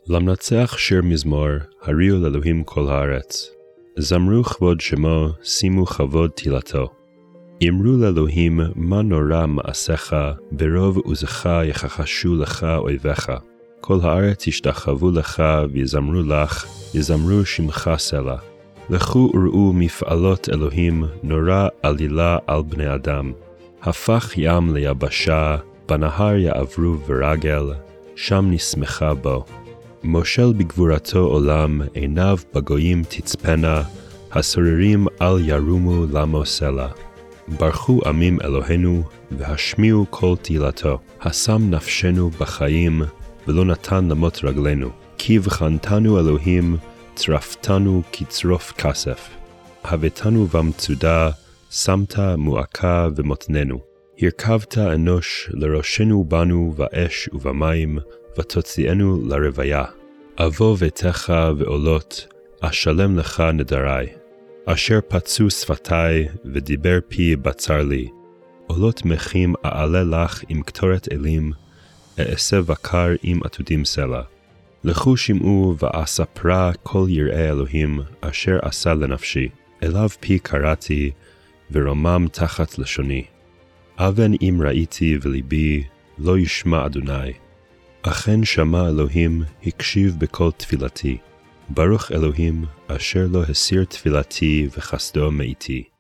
למנצח שיר מזמור, הריעו לאלוהים כל הארץ. זמרו כבוד שמו, שימו כבוד תהילתו. אמרו לאלוהים, מה נורא מעשיך, ברוב עוזך יכחשו לך אויביך. כל הארץ ישתחוו לך ויזמרו לך, יזמרו שמך סלע. לכו וראו מפעלות אלוהים, נורא עלילה על בני אדם. הפך ים ליבשה, בנהר יעברו ורגל, שם נשמחה בו. מושל בגבורתו עולם, עיניו בגויים תצפנה, הסוררים אל ירומו למו סלע. ברכו עמים אלוהינו, והשמיעו כל תהילתו. השם נפשנו בחיים, ולא נתן למות רגלינו. כי בחנתנו אלוהים, צרפתנו כצרוף כסף. הבאתנו במצודה, שמת מועקה ומותננו. הרכבת אנוש לראשנו בנו באש ובמים, ותוציאנו לרוויה. אבוא ביתך ועולות, אשלם לך נדרי. אשר פצו שפתי ודיבר פי בצר לי. עולות מחים אעלה לך עם קטורת אלים, אעשה בקר עם עתודים סלע. לכו שמעו ואספרה כל יראי אלוהים, אשר עשה לנפשי. אליו פי קראתי, ורומם תחת לשוני. אבן אם ראיתי וליבי, לא ישמע אדוני. אכן שמע אלוהים, הקשיב בכל תפילתי. ברוך אלוהים, אשר לא הסיר תפילתי וחסדו מאיתי.